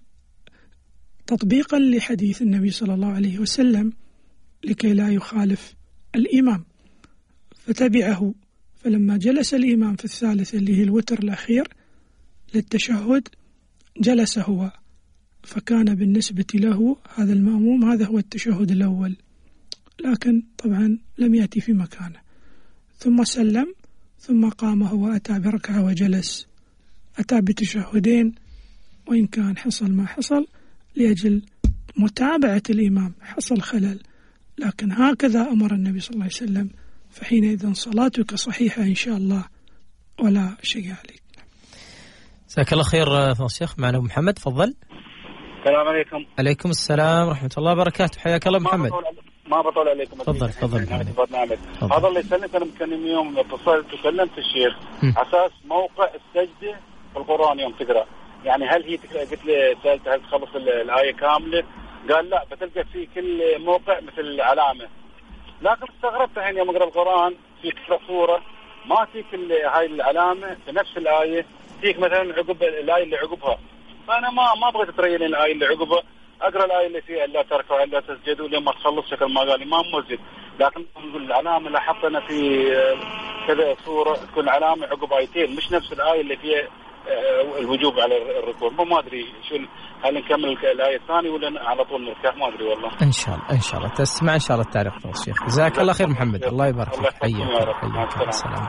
تطبيقا لحديث النبي صلى الله عليه وسلم لكي لا يخالف الإمام، فتبعه. فلما جلس الإمام في الثالثة اللي هي الوتر الأخير للتشهد جلس هو، فكان بالنسبة له هذا المأموم هذا هو التشهد الأول، لكن طبعا لم يأتي في مكانه. ثم سلم، ثم قام هو أتى بركعة وجلس، أتى بتشهدين، وإن كان حصل ما حصل لأجل متابعة الإمام حصل خلل، لكن هكذا أمر النبي صلى الله عليه وسلم، فحينئذ صلاتك صحيحة إن شاء الله ولا شيء عليك. جزاك الله خير فضل الشيخ. معنا أبو محمد، تفضل. السلام عليكم. عليكم السلام ورحمة الله وبركاته. حياك الله محمد. ما بطول عليكم. تفضل برنامج. هذا اللي سألني أنا مكلم يوم اتصلت وكلمت الشيخ على أساس موقع السجدة في القرآن يوم تقرأ، يعني هل هي قلت لي سألت هل تخلص الآية كاملة؟ قال لا، بتلقى في كل موقع مثل علامة. لكن استغربت الحين يوم أقرأ القرآن في كل سورة ما فيك هاي العلامة في نفس الآية، فيك مثلا عقب الآية اللي عقبها. فأنا ما بغيت تريني الآية اللي عقبها، أقرأ الآية اللي فيها لا تركعوا لا تسجدوا لما تخلص شكل ما قال الإمام مسجد. لكن العلامة اللي حطنا في كذا سورة تكون علامة عقب آيتين، مش نفس الآية اللي فيها الوجوب على الركوع. ما أدري شو، هل نكمل الآية الثانية ولا على طول نركع؟ ما أدري والله. إن شاء الله تسمع إن شاء الله التعليق فضل الشيخ. جزاك الله خير محمد، الله يبارك فيك. حياك. السلام.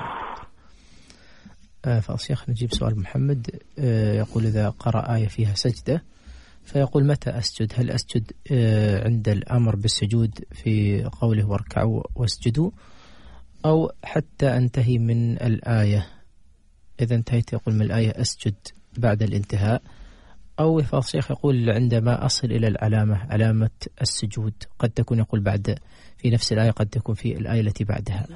فضل الشيخ نجيب سؤال محمد. يقول إذا قرأ آية فيها سجدة فيقول متى أسجد؟ هل أسجد عند الأمر بالسجود في قوله واركعوا واسجدوا، أو حتى أنتهي من الآية؟ إذا انتهيت يقول من الآية أسجد بعد الانتهاء، أو فضل الشيخ يقول عندما أصل إلى علامة السجود قد تكون يقول بعد في نفس الآية، قد تكون في الآية التي بعدها.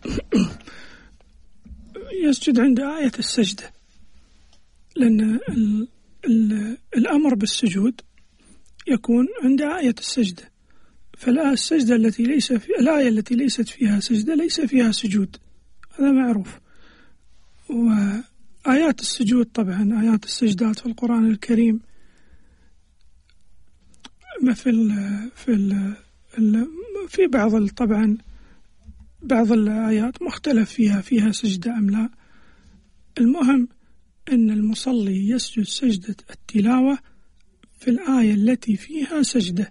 يسجد عند آية السجدة، لأن الأمر بالسجود يكون عند آية السجدة، فالآية السجدة الآية التي ليست فيها سجدة ليس فيها سجود، هذا معروف. وآيات السجود طبعا آيات السجدات في القرآن الكريم في بعض الآيات مختلف فيها سجدة أم لا. المهم أن المصلي يسجد سجدة التلاوة في الآية التي فيها سجدة،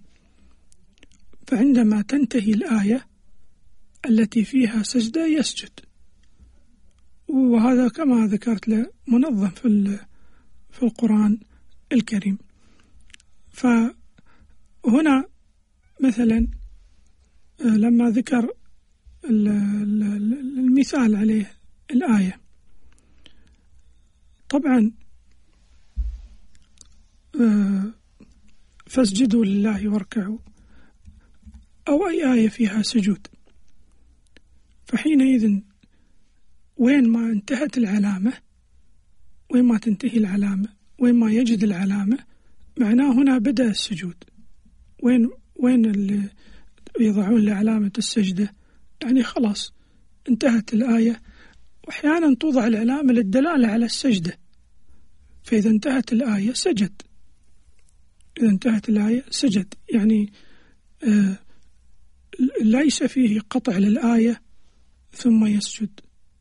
فعندما تنتهي الآية التي فيها سجدة يسجد، وهذا كما ذكرت له منظم في القرآن الكريم. فهنا مثلا لما ذكر المثال عليه الآية، طبعا فاسجدوا لله واركعوا، أو أي آية فيها سجود، فحينئذ وين ما انتهت العلامة، وين ما تنتهي العلامة، وين ما يجد العلامة، معناه هنا بدأ السجود. وين اللي يضعون لعلامة السجدة، يعني خلاص انتهت الآية. وأحيانا توضع العلامة للدلالة على السجدة، فإذا انتهت الآية سجد، إذا انتهت الآية سجد، يعني ليس فيه قطع للآية ثم يسجد،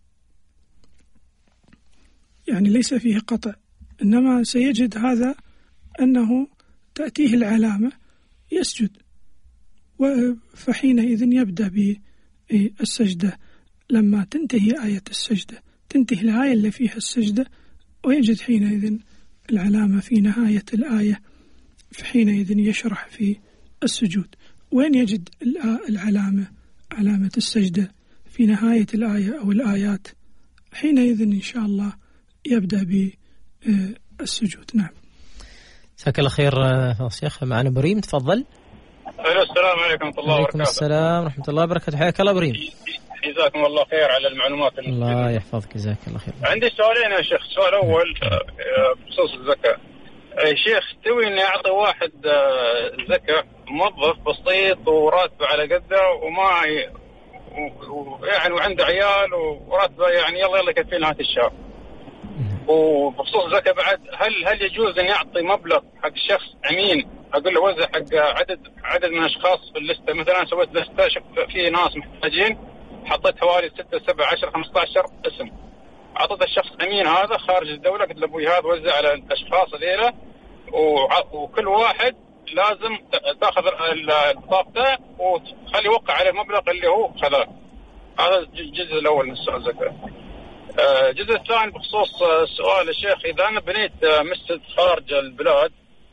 يعني ليس فيه قطع، إنما سيجد هذا أنه تأتيه العلامة يسجد، فحينئذ يبدأ بالسجدة لما تنتهي آية السجدة، تنتهي الآية اللي فيها السجدة، ويجد حينئذ العلامة في نهاية الآية، فحينئذ يشرح في السجود. وين يجد العلامة، علامة السجدة في نهاية الآية أو الآيات، حينئذ إن شاء الله يبدأ بالسجود. نعم. جزاك الله خير شيخ. معنا بريم، تفضل. السلام عليكم ورحمة الله وبركاته. وعليكم السلام ورحمة الله وبركاته. حياك الله بريم. جزاكم الله خير على المعلومات. الله يحفظك، جزاك الله خير. عندي سؤالين يا شيخ. السؤال الأول بخصوص الزكاة. يا شيخ، تستوي إني أعطي واحد زكاة، موظف بسيط وراتبه على قده وما يعني وعنده عيال وراتبه يعني يلا يكفي نهاية الشهر، وبخصوص الزكاة بعد هل يجوز أن يعطي مبلغ حق الشخص أمين، أقول له وزع حق عدد من الأشخاص في الليستة، مثلا سويت لستة في ناس محتاجين، حطيت حوالي 6 7 10 15 اسم، أعطيت الشخص أمين هذا خارج الدولة، قلت له أبوي هذا وزع على الأشخاص هذيلا، وكل واحد لازم تأخذ بطاقته وتخلي يوقع على المبلغ اللي هو خذاه. هذا الجزء الأول من السؤال الزكاة. الجزء الثاني بخصوص السؤال الشيخ، إذا أنا بنيت مسجد خارج البلاد،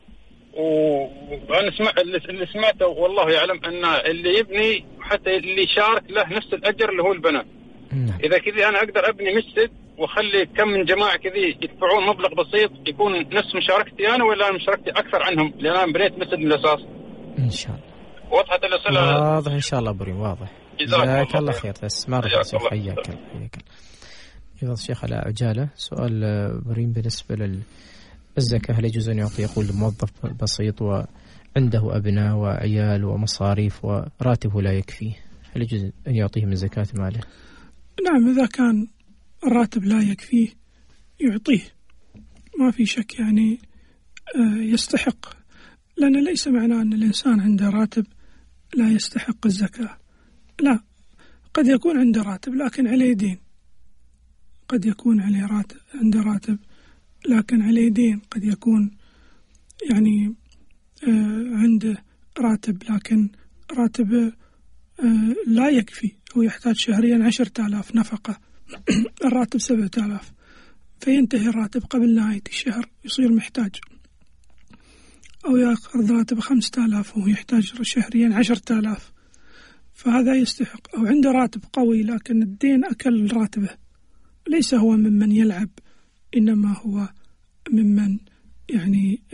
وأنا اللي سمعته والله يعلم أن اللي يبني حتى اللي يشارك له نفس الأجر اللي هو البناء. إذا كذي أنا أقدر أبني مسجد وأخلي كم من جماعة كذي يدفعون مبلغ بسيط يكون نفس مشاركتي أنا، ولا مشاركتي أكثر عنهم لأن أنا بنيت مسجد من الأساس؟ إن شاء الله. وضحت الأسئلة؟ واضح إن شاء الله بريم، واضح. جزاك الله خير. بس ما رفع صوت. حياك الله. يفضل الشيخ على عجالة. سؤال بريم بالنسبة للزكاة، هل يجوز أن يعطي، يقول موظف بسيط وعنده أبناء وعيال ومصاريف وراتبه لا يكفيه، هل يجوز أن يعطيه من زكاة ماله؟ نعم، إذا كان الراتب لا يكفيه يعطيه، ما في شك، يعني يستحق، لأن ليس معناه أن الإنسان عنده راتب لا يستحق الزكاة، لا، قد يكون عنده راتب لكن عليه دين، قد يكون عليه عنده راتب لكن عليه دين، قد يكون يعني عنده راتب لكن راتب لا يكفي، هو يحتاج شهريا 10,000 نفقة، الراتب 7,000، فينتهي الراتب قبل نهاية الشهر يصير محتاج، أو يأخذ راتب 5,000 وهو يحتاج شهريا 10,000، فهذا يستحق. أو عنده راتب قوي لكن الدين أكل راتبه، ليس هو ممن يلعب، إنما هو ممن يعني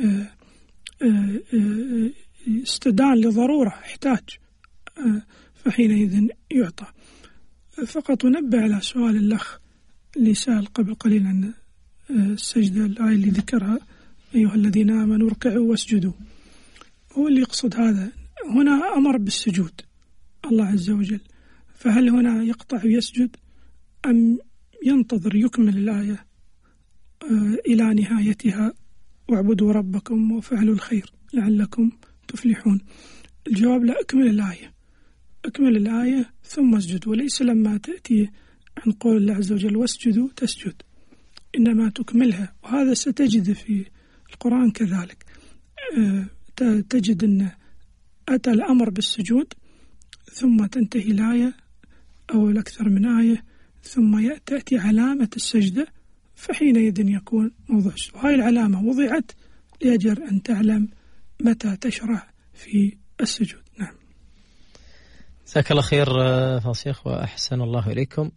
استدان لضرورة، احتاج، فحينئذ يعطى. فقط نبه على سؤال الأخ اللي سأل قبل قليل عن السجدة، الآية اللي ذكرها أيها الذين آمنوا اركعوا واسجدوا، هو اللي يقصد هذا. هنا أمر بالسجود الله عز وجل، فهل هنا يقطع ويسجد أم ينتظر يكمل الآية إلى نهايتها واعبدوا ربكم وفعلوا الخير لعلكم تفلحون؟ الجواب لا، اكمل الآية ثم اسجد، وليس لما تأتي عن قول الله عز وجل واسجدوا تسجد، إنما تكملها. وهذا ستجد في القرآن كذلك، تجد أن أتى الأمر بالسجود ثم تنتهي الآية أو الأكثر من آية ثم تأتي علامة السجدة، فحينئذ يكون موضوع السجود. هاي العلامة وضعت لأجل أن تعلم متى تشرع في السجود. نعم. جزاك الله خير فالشيخ وأحسن الله إليكم.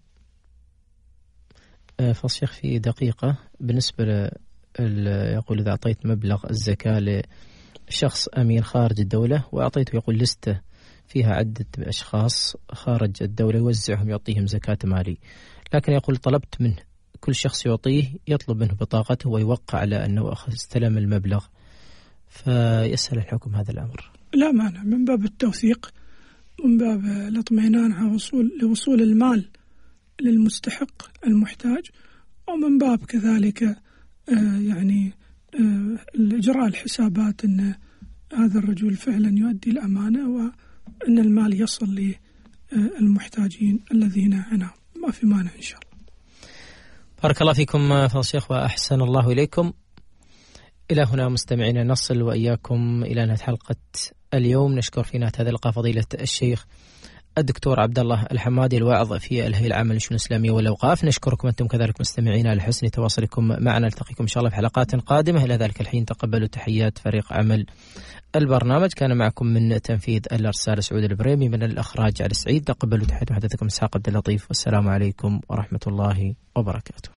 فالشيخ في دقيقة بالنسبة يقول إذا أعطيت مبلغ الزكاة لشخص أمين خارج الدولة وأعطيته يقول لستة فيها عدة أشخاص خارج الدولة يوزعهم يعطيهم زكاة مالي، لكن يقول طلبت منه كل شخص يعطيه يطلب منه بطاقته ويوقع على أنه استلم المبلغ، فيسأل الحكم هذا الأمر. لا مانع، من باب التوثيق، من باب الاطمئنان على لوصول المال للمستحق المحتاج، ومن باب كذلك يعني إجراء الحسابات أن هذا الرجل فعلا يؤدي الأمانة وأن المال يصل للمحتاجين الذين عنهم. ما في مانع إن شاء الله. بارك الله فيكم فضيلة الشيخ وأحسن الله إليكم. إلى هنا مستمعينا نصل وإياكم إلى نهاية حلقة اليوم. نشكر في نهاية هذا اللقاء فضيلة الشيخ الدكتور عبد الله الحمادي الواعظ في الهيئة العامة للشؤون الإسلامية والأوقاف. نشكركم أنتم كذلك مستمعينا على حسن تواصلكم معنا. نلتقيكم إن شاء الله في حلقات قادمة. إلى ذلك الحين تقبلوا تحيات فريق عمل البرنامج. كان معكم من تنفيذ الإرسال سعود البريمي، من الإخراج علي السعيد. تقبلوا تحيات محدثكم إسحاق عبد اللطيف، والسلام عليكم ورحمة الله وبركاته.